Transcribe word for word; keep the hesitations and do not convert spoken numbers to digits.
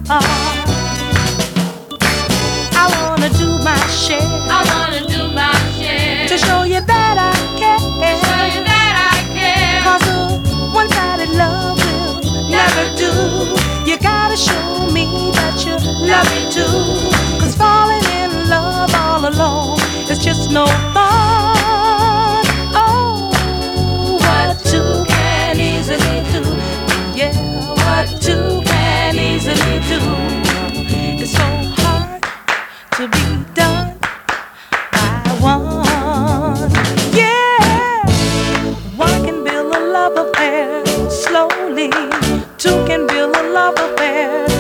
I wanna do my share. I wanna do my share to show you that I care. to show you that I care. 'Cause a one-sided love will never do. You gotta show me that you love me too. 'Cause falling in love all alone is just no fun. Oh, what two can easily do. Yeah, what two can easily do. It's so hard to be done by one. Yeah, one can build a love affair slowly. Two can build a love affair